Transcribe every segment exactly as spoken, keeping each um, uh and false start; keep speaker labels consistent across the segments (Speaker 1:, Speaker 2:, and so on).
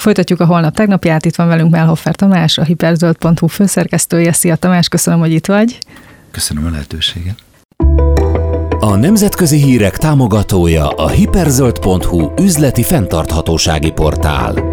Speaker 1: Folytatjuk a Holnap tegnapját, itt van velünk Mellhofer Tamás, a hiperzöld pont hu főszerkesztője. Szia Tamás, köszönöm, hogy itt vagy.
Speaker 2: Köszönöm a lehetőséget.
Speaker 3: A nemzetközi hírek támogatója a hiperzöld pont hu üzleti fenntarthatósági portál.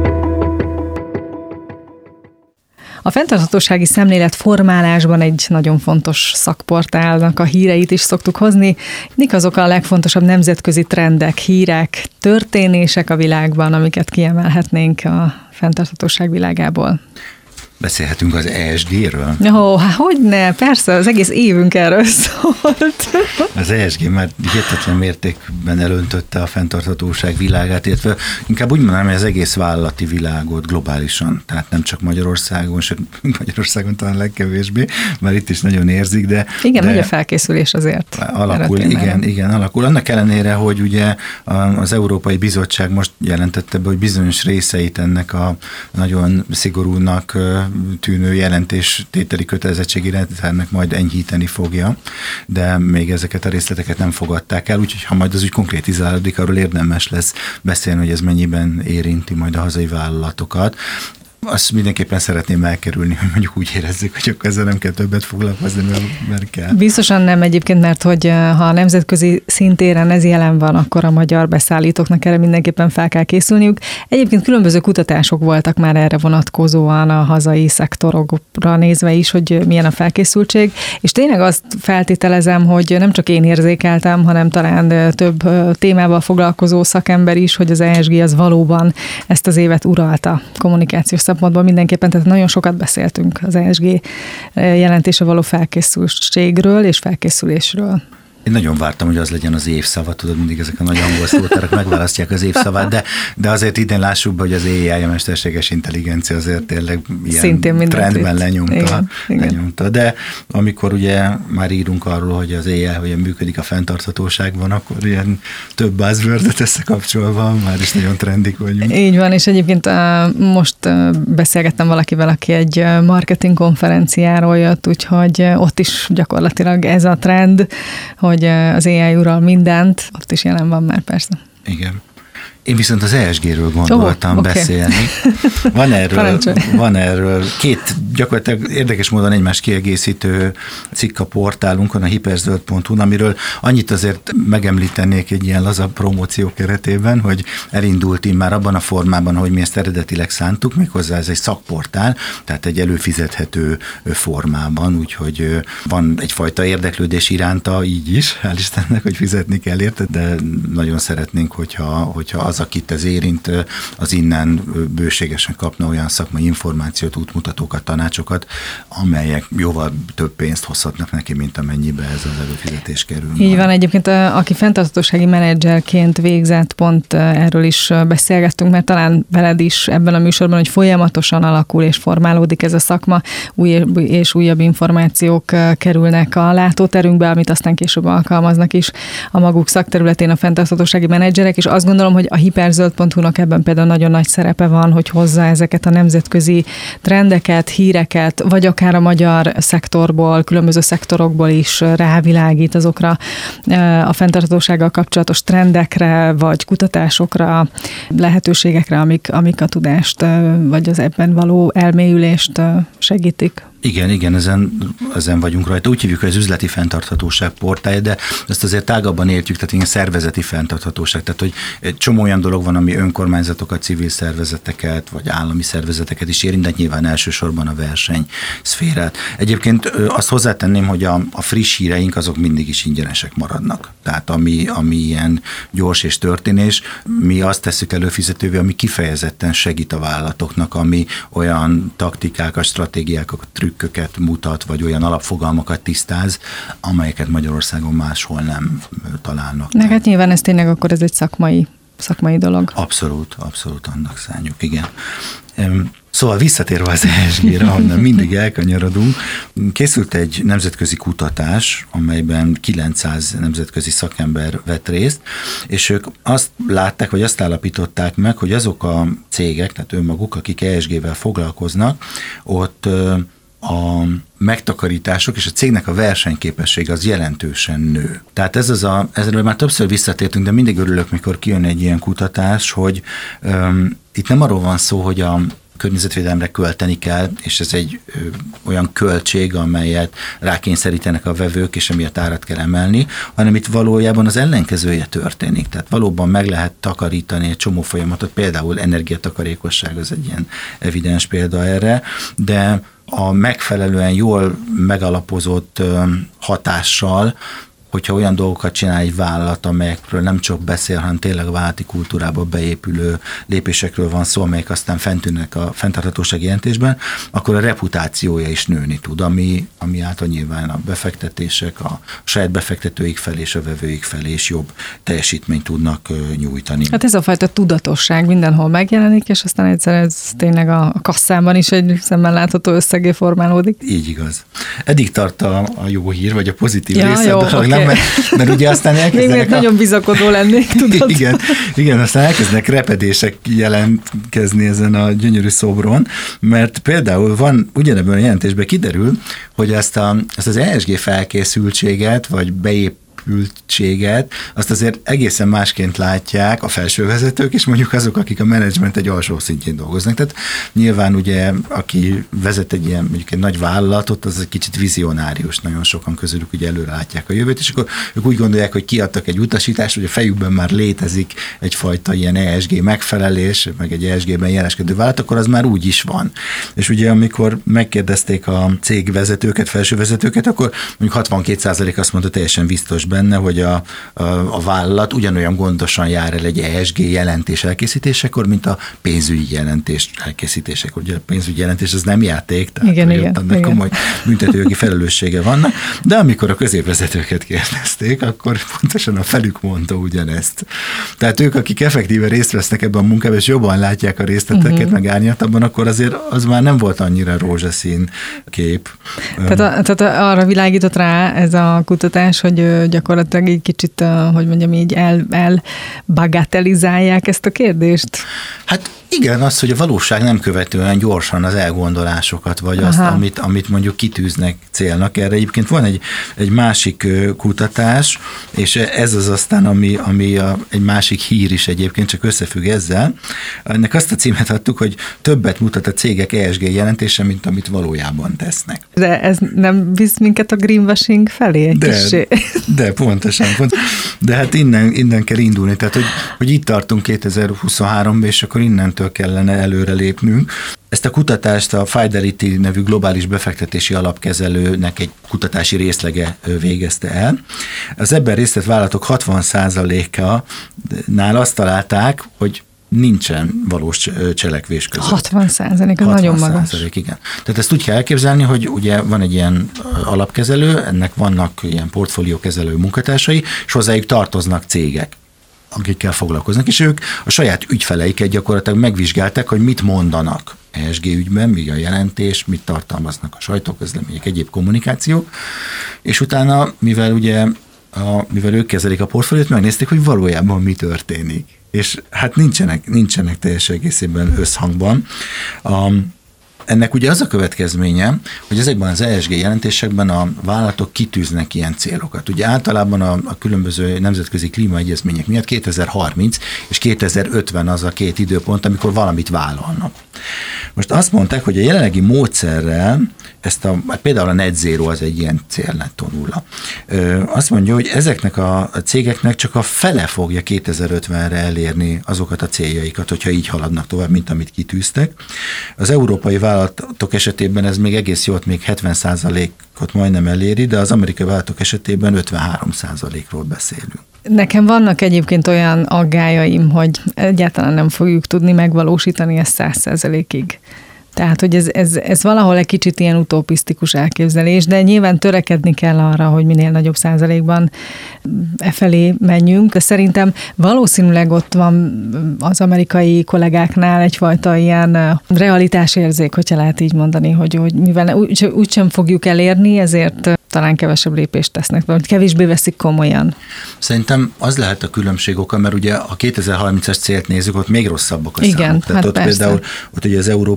Speaker 1: A fenntarthatósági szemlélet formálásban egy nagyon fontos szakportálnak a híreit is szoktuk hozni. Mik azok a legfontosabb nemzetközi trendek, hírek, történések a világban, amiket kiemelhetnénk a fenntarthatóság világából?
Speaker 2: Beszélhetünk az E S G-ről?
Speaker 1: Ó, hát hogyne, persze, az egész évünk erről szólt.
Speaker 2: Az E S G már hihetetlen mértékben elöntötte a fenntarthatóság világát, illetve inkább úgy mondanám, hogy az egész vállalati világot globálisan, tehát nem csak Magyarországon, sőt Magyarországon talán legkevésbé, már itt is nagyon érzik, de...
Speaker 1: Igen,
Speaker 2: de
Speaker 1: nagy a felkészülés azért.
Speaker 2: Alakul, igen, igen, alakul. Annak ellenére, hogy ugye az Európai Bizottság most jelentette be, hogy bizonyos részeit ennek a nagyon szigorúnak tűnő jelentéstételi kötelezettségi rendszernek majd enyhíteni fogja, de még ezeket a részleteket nem fogadták el, úgyhogy ha majd az úgy konkrétizálódik, arról érdemes lesz beszélni, hogy ez mennyiben érinti majd a hazai vállalatokat. Azt mindenképpen szeretném elkerülni, hogy mondjuk úgy érezzük, hogy akkor ezzel nem kell többet foglalkozni, mert kell.
Speaker 1: Biztosan nem egyébként, mert hogy ha a nemzetközi szintéren ez jelen van, akkor a magyar beszállítóknak erre mindenképpen fel kell készülniük. Egyébként különböző kutatások voltak már erre vonatkozóan a hazai szektorokra nézve is, hogy milyen a felkészültség, és tényleg azt feltételezem, hogy nem csak én érzékeltem, hanem talán több témával foglalkozó szakember is, hogy az E S G az valóban ezt az évet uralta kommunikációs szempontból mindenképpen, tehát nagyon sokat beszéltünk az E S G jelentése való felkészültségről és felkészülésről.
Speaker 2: Én nagyon vártam, hogy az legyen az évszava, tudod, mindig ezek a nagy angol szótárak megválasztják az évszavát, de, de azért idén lássuk be, hogy az A I, a mesterséges intelligencia azért tényleg ilyen trendben lenyomta, igen, lenyomta. Igen. De amikor ugye már írunk arról, hogy az A I hogyan működik a fenntarthatóságban, akkor ilyen több buzzword-et összekapcsolva már is nagyon trendik vagyunk.
Speaker 1: Így van, és egyébként most beszélgettem valakivel, aki egy marketing konferenciáról jött, úgyhogy ott is gyakorlatilag ez a trend, hogy az A I ural mindent, ott is jelen van már persze.
Speaker 2: Igen. Én viszont az E S G-ről gondoltam oh, okay. beszélni. Van erről, van erről két gyakorlatilag érdekes módon egymást kiegészítő cikk a portálunkon, a hiperzöld pont hu, amiről annyit azért megemlítenék egy ilyen laza promóció keretében, hogy elindult immár abban a formában, hogy mi ezt eredetileg szántuk, méghozzá ez egy szakportál, tehát egy előfizethető formában, úgyhogy van egyfajta érdeklődés iránta így is, hál' Istennek, hogy fizetni kell érte, de nagyon szeretnénk, hogyha, hogyha az, akit ez érint, az innen bőségesen kapna olyan szakmai információt, útmutatókat, tanácsokat, amelyek jóval több pénzt hozhatnak neki, mint amennyibe ez az előfizetés kerül.
Speaker 1: Így van, egyébként aki fenntarthatósági menedzserként végzett, pont erről is beszélgettünk, mert talán veled is ebben a műsorban, hogy folyamatosan alakul és formálódik ez a szakma, új és újabb információk kerülnek a látóterünkbe, amit aztán később alkalmaznak is a maguk szakterületén a fenntarthatósági menedzserek, és azt gondolom, hogy a hiperzöld pont hu-nak ebben például nagyon nagy szerepe van, hogy hozza ezeket a nemzetközi trendeket, híreket, vagy akár a magyar szektorból, különböző szektorokból is rávilágít azokra a fenntarthatósággal kapcsolatos trendekre, vagy kutatásokra, lehetőségekre, amik, amik a tudást, vagy az ebben való elmélyülést segítik.
Speaker 2: Igen, igen, ezen, ezen vagyunk rajta. Úgy hívjuk, hogy az üzleti fenntarthatóság portálja, de ezt azért tágabban értjük, tehát ilyen szervezeti fenntarthatóság. Tehát, hogy egy csomó olyan dolog van, ami önkormányzatokat, civil szervezeteket, vagy állami szervezeteket is érint, de nyilván elsősorban a verseny szférát. Egyébként azt hozzátenném, hogy a, a friss híreink azok mindig is ingyenesek maradnak. Tehát ami, ami ilyen gyors és történés, mi azt tesszük előfizetővé, ami kifejezetten segít a vállalatoknak, ami olyan taktikákat, stratégiákat, trükköket mutat, vagy olyan alapfogalmakat tisztáz, amelyeket Magyarországon máshol nem találnak.
Speaker 1: Na hát nyilván ez tényleg akkor ez egy szakmai, szakmai dolog.
Speaker 2: Abszolút, abszolút annak szánjuk, igen. Szóval visszatérve az E S G-re, ahonnan mindig elkanyarodunk, készült egy nemzetközi kutatás, amelyben kilencszáz nemzetközi szakember vett részt, és ők azt látták, vagy azt állapították meg, hogy azok a cégek, tehát önmaguk, akik E S G-vel foglalkoznak, ott a megtakarítások és a cégnek a versenyképessége az jelentősen nő. Tehát ez az a, ezzel már többször visszatértünk, de mindig örülök, mikor kijön egy ilyen kutatás, hogy öm, itt nem arról van szó, hogy a környezetvédelemre költeni kell, és ez egy ö, olyan költség, amelyet rákényszerítenek a vevők, és emiatt árat kell emelni, hanem itt valójában az ellenkezője történik. Tehát valóban meg lehet takarítani egy csomó folyamatot, például energiatakarékosság az egy ilyen evidens példa erre, de a megfelelően jól megalapozott ö, hatással, hogyha olyan dolgokat csinál egy vállalat, amelyekről nem csak beszél, hanem tényleg a vállalati kultúrába beépülő lépésekről van szó, amelyek aztán fentűnnek a fenntarthatósági jelentésben, akkor a reputációja is nőni tud, ami, ami által nyilván a befektetések, a saját befektetőik felé és a vevőik felé is jobb teljesítményt tudnak nyújtani.
Speaker 1: Hát ez a fajta tudatosság mindenhol megjelenik, és aztán egyszer ez tényleg a kasszában is egy szemmel látható összegé formálódik.
Speaker 2: Így igaz. Eddig tart a, a jó hír, vagy a pozitív
Speaker 1: ja,
Speaker 2: része,
Speaker 1: jó,
Speaker 2: de
Speaker 1: okay.
Speaker 2: nem, mert, mert ugye aztán elkezdenek...
Speaker 1: Még a... nagyon bizakodó lennék, tudod?
Speaker 2: igen, igen, aztán elkezdenek repedések jelentkezni ezen a gyönyörű szobron, mert például van, ugyanebben a jelentésben kiderül, hogy ezt, a, ezt az E S G felkészültséget, vagy beép ültséget, azt azért egészen másként látják a felsővezetők, és mondjuk azok, akik a menedzsment egy alsó szintjén dolgoznak. Tehát nyilván ugye, aki vezet egy ilyen, mondjuk egy nagy vállalatot, az egy kicsit vizionárius, nagyon sokan közülük ugye előre látják a jövőt, és akkor ők úgy gondolják, hogy kiadtak egy utasítást, hogy a fejükben már létezik egyfajta ilyen E S G megfelelés, meg egy E S G-ben jeleskedő vállalat, akkor az már úgy is van. És ugye amikor megkérdezték a cégvezetőket, felsővezetőket, akkor mondjuk hatvankét százalék azt mondta teljesen biztos benne, hogy a, a, a vállalat ugyanolyan gondosan jár el egy E S G jelentés elkészítésekor, mint a pénzügyi jelentés elkészítésekor. Ugye a pénzügyi jelentés az nem játék, tehát
Speaker 1: igen,
Speaker 2: hogy
Speaker 1: igen,
Speaker 2: ott annak komoly büntetőjogi felelőssége vannak, de amikor a középvezetőket kérdezték, akkor pontosan a felük mondta ugyanezt. Tehát ők, akik effektíve részt vesznek ebben a munkában, és jobban látják a részleteket, uh-huh. meg árnyaltabban, akkor azért az már nem volt annyira rózsaszín kép.
Speaker 1: Tehát, a, tehát arra világított rá ez a kutatás, hogy gyakorlatilag egy kicsit, hogy mondjam így, el, elbagatelizálják ezt a kérdést?
Speaker 2: Hát igen, az, hogy a valóság nem követően gyorsan az elgondolásokat, vagy Aha. azt, amit, amit mondjuk kitűznek célnak. Erre egyébként van egy, egy másik kutatás, és ez az aztán, ami, ami a, egy másik hír is egyébként, csak összefügg ezzel. Ennek azt a címet adtuk, hogy többet mutat a cégek E S G jelentése, mint amit valójában tesznek.
Speaker 1: De ez nem visz minket a greenwashing felé egy
Speaker 2: de,
Speaker 1: kissé?
Speaker 2: De pontosan, pont. De hát innen, innen kell indulni, tehát hogy, hogy itt tartunk kétezer-huszonháromban, és akkor innentől kellene előre lépnünk. Ezt a kutatást a Fidelity nevű globális befektetési alapkezelőnek egy kutatási részlege végezte el. Az ebben részt vett vállalatok hatvan százalékánál azt találták, hogy nincsen valós cselekvés között.
Speaker 1: hatvan százalék, az nagyon magas.
Speaker 2: Igen. Tehát ezt úgy kell elképzelni, hogy ugye van egy ilyen alapkezelő, ennek vannak ilyen portfóliókezelő munkatársai, és hozzájuk tartoznak cégek, akikkel foglalkoznak, és ők a saját ügyfeleiket gyakorlatilag megvizsgálták, hogy mit mondanak E S G ügyben, mi a jelentés, mit tartalmaznak a sajtóközlemények, egyéb kommunikációk, és utána, mivel ugye a, mivel ők kezelik a portfóliót, megnézték, hogy valójában mi történik. És hát nincsenek, nincsenek teljes egészében összhangban. A, ennek ugye az a következménye, hogy ezekben az E S G jelentésekben a vállalatok kitűznek ilyen célokat. Ugye általában a, a különböző nemzetközi klímaegyezmények miatt kétezer-harminc és kétezer-ötven az a két időpont, amikor valamit vállalnak. Most azt mondták, hogy a jelenlegi módszerrel, ezt a, például a net zero az egy ilyen cél, nettó nulla. Azt mondja, hogy ezeknek a, a cégeknek csak a fele fogja kétezer-ötvenre elérni azokat a céljaikat, hogyha így haladnak tovább, mint amit kitűztek. Az európai vállalatok esetében ez még egész jó, ott még hetven százalékot majdnem eléri, de az amerikai vállalatok esetében ötvenhárom százalékról beszélünk.
Speaker 1: Nekem vannak egyébként olyan aggájaim, hogy egyáltalán nem fogjuk tudni megvalósítani ezt száz százalékig. Tehát, hogy ez, ez, ez valahol egy kicsit ilyen utopisztikus elképzelés, de nyilván törekedni kell arra, hogy minél nagyobb százalékban e felé menjünk, de szerintem valószínűleg ott van az amerikai kollégáknál egyfajta ilyen realitásérzék, hogyha lehet így mondani, hogy, hogy mivel úgy, úgy sem fogjuk elérni, ezért talán kevesebb lépést tesznek, vagy kevésbé veszik komolyan.
Speaker 2: Szerintem az lehet a különbség oka, mert ugye a kétezer-harmincas célt nézzük, ott még rosszabbak a
Speaker 1: Igen,
Speaker 2: számok. Tehát
Speaker 1: hát
Speaker 2: ott
Speaker 1: persze.
Speaker 2: például ott ugye az európai cégek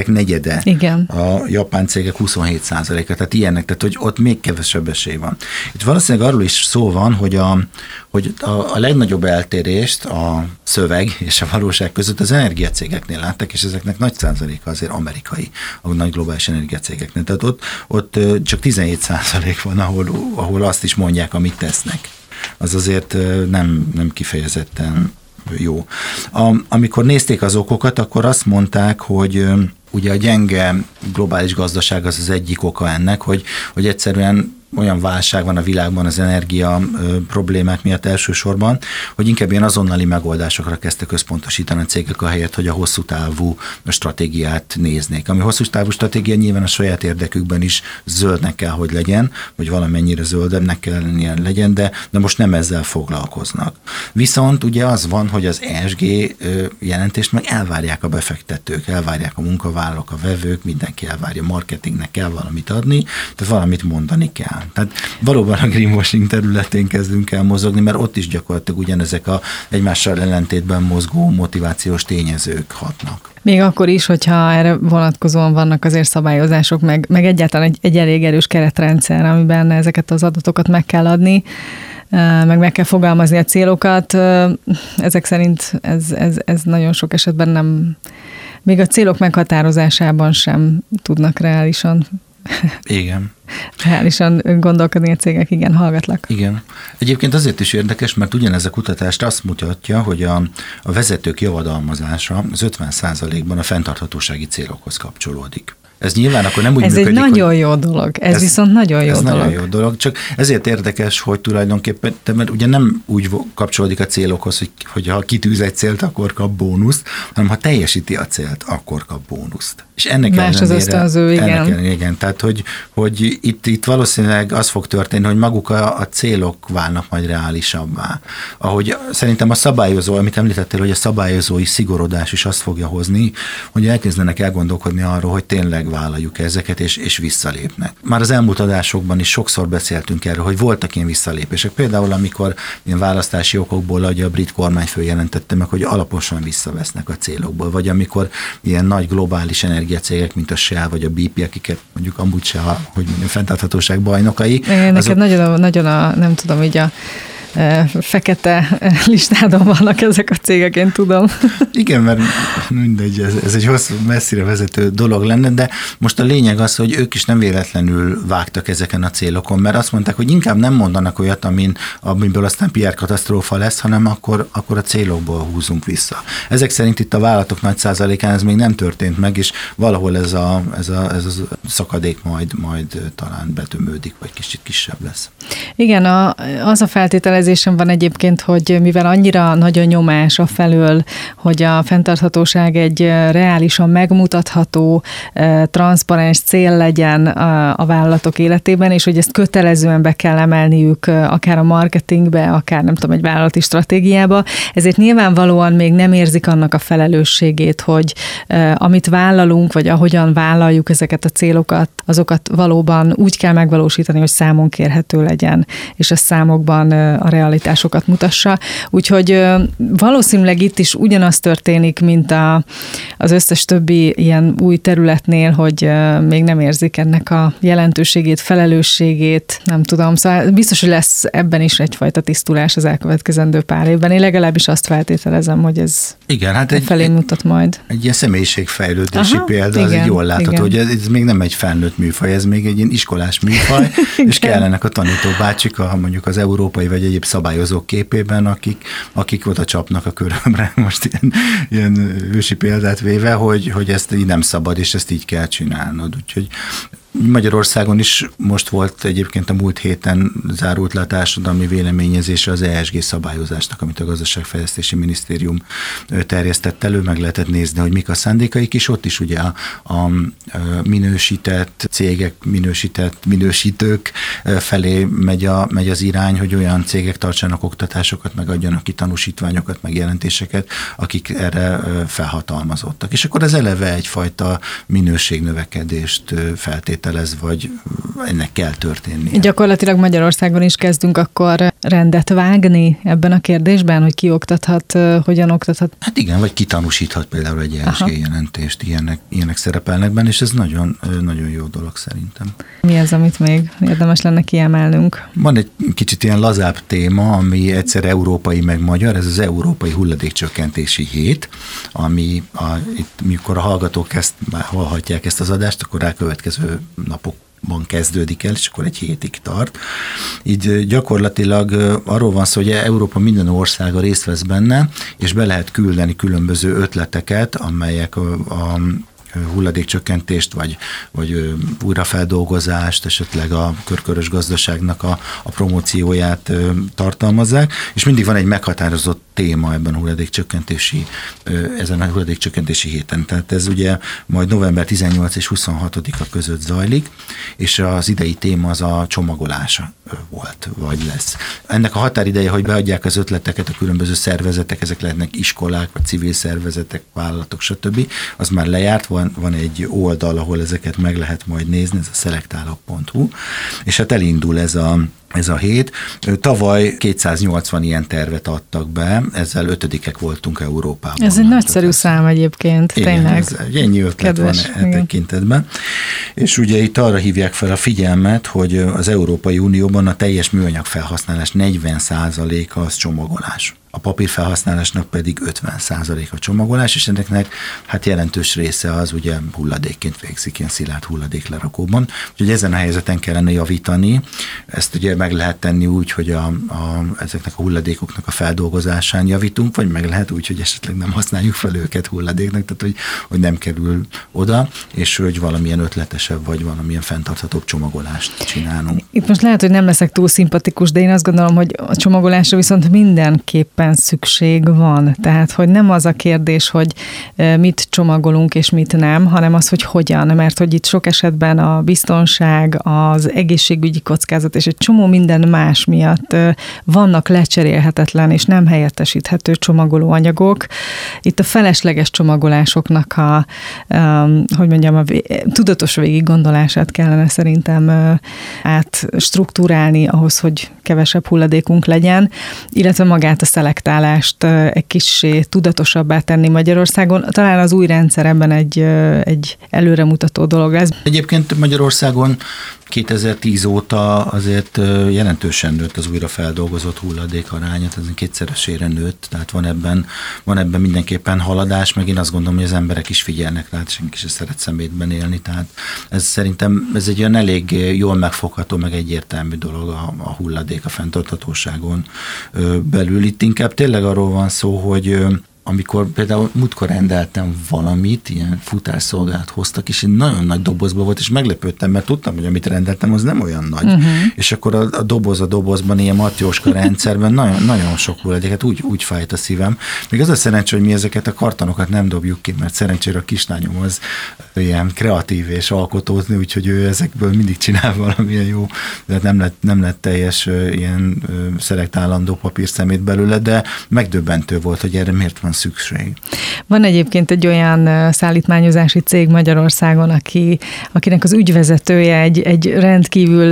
Speaker 2: negyede,
Speaker 1: igen.
Speaker 2: a japán cégek huszonhét százaléka, tehát ilyenek, tehát hogy ott még kevesebb esély van. Itt valószínűleg arról is szó van, hogy a, hogy a, a legnagyobb eltérést a szöveg és a valóság között az energiacégeknél láttak, és ezeknek nagy százaléka azért amerikai, a nagy globális energiacégeknél. Tehát ott, ott csak tizenhét százalék van, ahol, ahol azt is mondják, amit tesznek. Az azért nem, nem kifejezetten jó. A, amikor nézték az okokat, akkor azt mondták, hogy ugye a gyenge globális gazdaság az az egyik oka ennek, hogy, hogy egyszerűen olyan válság van a világban az energia ö, problémák miatt elsősorban, hogy inkább ilyen azonnali megoldásokra kezdtek összpontosítani a cégek ahelyett, hogy a hosszú távú stratégiát néznék. Ami hosszú távú stratégia nyilván a saját érdekükben is zöldnek kell, hogy legyen, vagy valamennyire zöldebbnek kell legyen, de, de most nem ezzel foglalkoznak. Viszont ugye az van, hogy az E S G jelentést meg elvárják a befektetők, elvárják a munkavállalók, a vevők, mindenki elvárja, marketingnek kell valamit adni, tehát valamit mondani kell. Tehát valóban a greenwashing területén kezdünk el mozogni, mert ott is gyakorlatilag ugyanezek a egymással ellentétben mozgó motivációs tényezők hatnak.
Speaker 1: Még akkor is, hogyha erre vonatkozóan vannak azért szabályozások, meg, meg egyáltalán egy, egy elég erős keretrendszer, amiben ezeket az adatokat meg kell adni, meg meg kell fogalmazni a célokat. Ezek szerint ez, ez, ez nagyon sok esetben nem, még a célok meghatározásában sem tudnak reálisan
Speaker 2: Igen.
Speaker 1: reálisan gondolkodni a cégek, igen, hallgatlak.
Speaker 2: Igen. Egyébként azért is érdekes, mert ugyanez a kutatást azt mutatja, hogy a, a vezetők javadalmazása az ötven százalékban a fenntarthatósági célokhoz kapcsolódik. Ez nyilván akkor nem úgy
Speaker 1: ez
Speaker 2: működik,
Speaker 1: egy nagyon
Speaker 2: hogy
Speaker 1: jó dolog. Ez, ez viszont nagyon jó
Speaker 2: ez
Speaker 1: dolog.
Speaker 2: nagyon jó dolog. Csak ezért érdekes, hogy tulajdonképpen, mert ugye nem úgy kapcsolódik a célokhoz, hogy, hogy ha kitűz egy célt, akkor kap bónuszt, hanem ha teljesíti a célt, akkor kap bónuszt. És ennek
Speaker 1: Más
Speaker 2: ellenére,
Speaker 1: az ösztönző, igen.
Speaker 2: Ennek ellenére, igen. Tehát, hogy, hogy itt, itt valószínűleg az fog történni, hogy maguk a, a célok válnak majd reálisabbá. Ahogy szerintem a szabályozó, amit említettél, hogy a szabályozói szigorodás is azt fogja hozni, hogy elkezdenek elgondolkodni arról, hogy tényleg vállaljuk ezeket, és, és visszalépnek. Már az elmúlt adásokban is sokszor beszéltünk erről, hogy voltak ilyen visszalépések. Például, amikor ilyen választási okokból, ahogy a brit kormányfő jelentette meg, hogy alaposan visszavesznek a célokból, vagy amikor ilyen nagy globális energiacégek, mint a Shell, vagy a bé pé, akiket mondjuk amúgy se, hogy mondjam, fenntarthatóság bajnokai.
Speaker 1: Igen, azok... neked nagyon a, nagyon a, nem tudom, így a fekete listádon vannak ezek a cégek, én tudom.
Speaker 2: Igen, mert mindegy, ez, ez egy hosszú, messzire vezető dolog lenne, de most a lényeg az, hogy ők is nem véletlenül vágtak ezeken a célokon, mert azt mondták, hogy inkább nem mondanak olyat, amin, amiből aztán pé er katasztrófa lesz, hanem akkor, akkor a célokból húzunk vissza. Ezek szerint itt a vállalatok nagy százalékán ez még nem történt meg, és valahol ez a, ez a, ez a szakadék majd, majd talán betömődik, vagy kicsit kisebb lesz.
Speaker 1: Igen, a, az a feltételezésem van egyébként, hogy mivel annyira nagy a nyomás afelől, hogy a fenntarthatóság egy reálisan megmutatható, transzparens cél legyen a vállalatok életében, és hogy ezt kötelezően be kell emelniük akár a marketingbe, akár nem tudom, egy vállalati stratégiába, ezért nyilvánvalóan még nem érzik annak a felelősségét, hogy amit vállalunk, vagy ahogyan vállaljuk ezeket a célokat, azokat valóban úgy kell megvalósítani, hogy számon kérhető legyen, és a számokban a realitásokat mutassa. Úgyhogy valószínűleg itt is ugyanaz történik, mint a, az összes többi ilyen új területnél, hogy még nem érzik ennek a jelentőségét, felelősségét, nem tudom. Szóval biztos, hogy lesz ebben is egyfajta tisztulás az elkövetkezendő pár évben. Én legalábbis azt feltételezem, hogy ez
Speaker 2: igen, hát egy,
Speaker 1: felé mutat majd.
Speaker 2: Egy ilyen személyiségfejlődési Aha, példa,
Speaker 1: igen,
Speaker 2: az egy jól látható,
Speaker 1: igen.
Speaker 2: hogy ez, ez még nem egy felnőtt műfaj, ez még egy ilyen iskolás műfaj, és kellenek a tanítóbácsik, a, mondjuk az európai vagy egyéb szabályozók képében, akik, akik oda csapnak a körömre, most ilyen, ilyen ősi példát véve, hogy, hogy ezt így nem szabad, és ezt így kell csinálnod. Úgyhogy Magyarországon is most volt egyébként a múlt héten zárult le a társadalmi véleményezésre az E S G szabályozásnak, amit a Gazdaságfejlesztési Minisztérium terjesztett elő, meg lehetett nézni, hogy mik a szándékaik, és ott is ugye a, a minősített cégek, minősített minősítők felé megy, a, megy az irány, hogy olyan cégek tartsanak oktatásokat, meg adjanak ki tanúsítványokat, meg jelentéseket, akik erre felhatalmazottak. És akkor ez eleve egyfajta minőségnövekedést feltételez feltételez, vagy ennek kell történnie.
Speaker 1: Gyakorlatilag Magyarországon is kezdünk akkor rendet vágni ebben a kérdésben, hogy ki oktathat, hogyan oktathat?
Speaker 2: Hát igen, vagy kitanúsíthat például egy E S G jelentést, ilyenek, ilyenek szerepelnek benne, és ez nagyon, nagyon jó dolog szerintem.
Speaker 1: Mi az, amit még érdemes lenne kiemelnünk?
Speaker 2: Van egy kicsit ilyen lazább téma, ami egyszer európai meg magyar, ez az Európai Hulladékcsökkentési Hét, ami a, itt, mikor a hallgatók ezt, már hallhatják ezt az adást, akkor rá következő napokban kezdődik el, és akkor egy hétig tart. Így gyakorlatilag arról van szó, hogy Európa minden országa részt vesz benne, és be lehet küldeni különböző ötleteket, amelyek a, a hulladékcsökkentést, vagy, vagy újrafeldolgozást, esetleg a körkörös gazdaságnak a, a promócióját tartalmazzák, és mindig van egy meghatározott téma ebben a hulladékcsökkentési, ezen a hulladékcsökkentési héten. Tehát ez ugye majd november tizennyolcadika és huszonhatodika között zajlik, és az idei téma az a csomagolása volt, vagy lesz. Ennek a határideje, hogy beadják az ötleteket a különböző szervezetek, ezek lehetnek iskolák, vagy civil szervezetek, vállalatok, stb. Az már lejárt, van, van egy oldal, ahol ezeket meg lehet majd nézni, ez a szelektálok pont hu, és hát elindul ez a Ez a hét. Tavaly kétszáznyolcvan ilyen tervet adtak be, ezzel ötödikek voltunk Európában.
Speaker 1: Ez egy nagyszerű szám egyébként,
Speaker 2: igen,
Speaker 1: tényleg.
Speaker 2: Ez, ennyi ötlet kedves, van e tekintetben. És ugye itt arra hívják fel a figyelmet, hogy az Európai Unióban a teljes műanyag felhasználás negyven százaléka az csomagolás. A papírfelhasználásnak pedig ötven százalék a csomagolás, és ennek hát jelentős része az ugye hulladékként végzik, ilyen szilárd hulladéklerakóban. Úgyhogy ezen a helyzeten kellene javítani. Ezt ugye meg lehet tenni úgy, hogy a, a, ezeknek a hulladékoknak a feldolgozásán javítunk, vagy meg lehet úgy, hogy esetleg nem használjuk fel őket hulladéknak, tehát hogy, hogy nem kerül oda, és hogy valamilyen ötletesebb, vagy valamilyen fenntarthatóbb csomagolást csinálunk.
Speaker 1: Itt most lehet, hogy nem leszek túl szimpatikus, de én azt gondolom, hogy a csomagolásra viszont mindenképpen szükség van. Tehát, hogy nem az a kérdés, hogy mit csomagolunk és mit nem, hanem az, hogy hogyan, mert hogy itt sok esetben a biztonság, az egészségügyi kockázat és egy csomó minden más miatt vannak lecserélhetetlen és nem helyettesíthető csomagolóanyagok. Itt a felesleges csomagolásoknak a, hogy mondjam, a tudatos végig gondolását kellene szerintem átstruktúrálni ahhoz, hogy kevesebb hulladékunk legyen, illetve magát a szelektálást egy kissé tudatosabbá tenni Magyarországon. Talán az új rendszer ebben egy, egy előremutató dolog lesz.
Speaker 2: Egyébként Magyarországon kétezer-tíz óta azért jelentősen nőtt az újrafeldolgozott hulladék aránya, ez kétszeresére nőtt, tehát van ebben, van ebben mindenképpen haladás, meg én azt gondolom, hogy az emberek is figyelnek rá, senki sem szeret szemétben élni, tehát ez szerintem ez egy olyan elég jól megfogható, meg egyértelmű dolog a, a hulladék, a fenntarthatóságon belül. Itt inkább tényleg arról van szó, hogy amikor például múltkor rendeltem valamit, ilyen futásszolgálat hoztak, és én nagyon nagy dobozban volt, és meglepődtem, mert tudtam, hogy amit rendeltem, az nem olyan nagy. Uh-huh. És akkor a, a doboz a dobozban, ilyen Matjóska rendszerben nagyon, nagyon sok hulladék, hát úgy, úgy fájt a szívem. Még az a szerencsé, hogy mi ezeket a kartonokat nem dobjuk ki, mert szerencsére a kislányom az ilyen kreatív és alkotózni, úgyhogy ő ezekből mindig csinál valamilyen jó, de nem lett, nem lett teljes ilyen szelektálandó papírszemét belőle, de megdöbbentő volt, hogy erre miért van szükség.
Speaker 1: Van egyébként egy olyan szállítmányozási cég Magyarországon, aki, akinek az ügyvezetője egy, egy rendkívül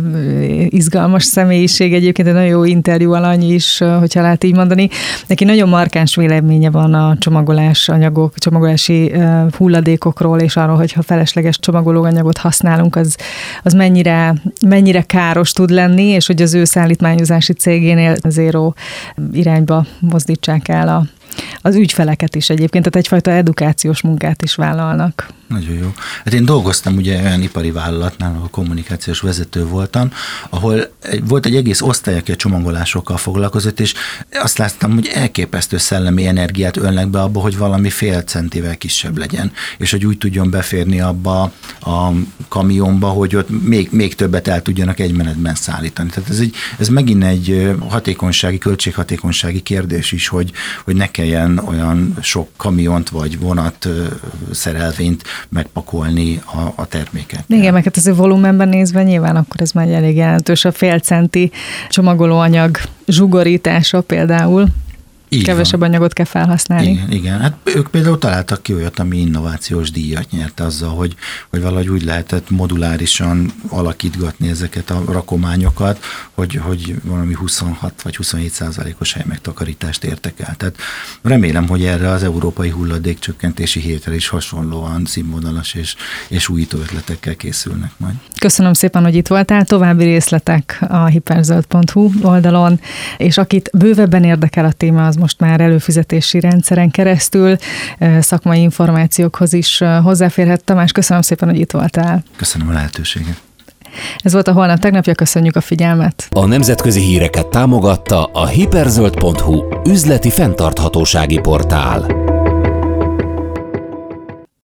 Speaker 1: izgalmas személyiség, egyébként egy nagyon jó interjú alany is, hogyha lehet így mondani. Neki nagyon markáns véleménye van a csomagolás anyagok, csomagolási hulladékokról, és arról, hogy ha felesleges csomagolóanyagot használunk, az, az mennyire, mennyire káros tud lenni, és hogy az ő szállítmányozási cégénél zéró irányba mozdítsák el a az ügyfeleket is egyébként, tehát egyfajta edukációs munkát is vállalnak.
Speaker 2: Nagyon jó. Hát én dolgoztam ugye olyan ipari vállalatnál, ahol kommunikációs vezető voltam, ahol volt egy egész osztály, aki a csomagolásokkal foglalkozott, és azt láttam, hogy elképesztő szellemi energiát önnek be abba, hogy valami fél centivel kisebb legyen, és hogy úgy tudjon beférni abba a kamionba, hogy ott még, még többet el tudjanak egy menetben szállítani. Tehát ez, egy, ez megint egy hatékonysági, költséghatékonysági kérdés is, hogy, hogy ne kelljen olyan sok kamiont vagy vonat szerelvényt megpakolni a, a terméket.
Speaker 1: Igen, meg hát ez a volumenben nézve nyilván akkor ez már elég jelentős. A fél centi csomagolóanyag zsugorítása például.
Speaker 2: Így
Speaker 1: kevesebb
Speaker 2: van.
Speaker 1: anyagot kell felhasználni.
Speaker 2: Igen, igen, hát ők például találtak ki olyat, ami innovációs díjat nyert azzal, hogy, hogy valahogy úgy lehetett modulárisan alakítgatni ezeket a rakományokat, hogy, hogy valami huszonhat vagy huszonhét százalékos helymegtakarítást értek el. Tehát remélem, hogy erre az európai hulladékcsökkentési hétre is hasonlóan színvonalas és, és újító ötletekkel készülnek majd.
Speaker 1: Köszönöm szépen, hogy itt voltál. További részletek a hiperzöld pont hu oldalon, és akit bővebben érdekel a téma, az most már előfizetési rendszeren keresztül szakmai információkhoz is hozzáférhet. Tamás, köszönöm szépen, hogy itt voltál.
Speaker 2: Köszönöm a lehetőséget.
Speaker 1: Ez volt a Holnap tegnapja, köszönjük a figyelmet.
Speaker 3: A nemzetközi híreket támogatta a hiperzöld pont hu üzleti fenntarthatósági portál.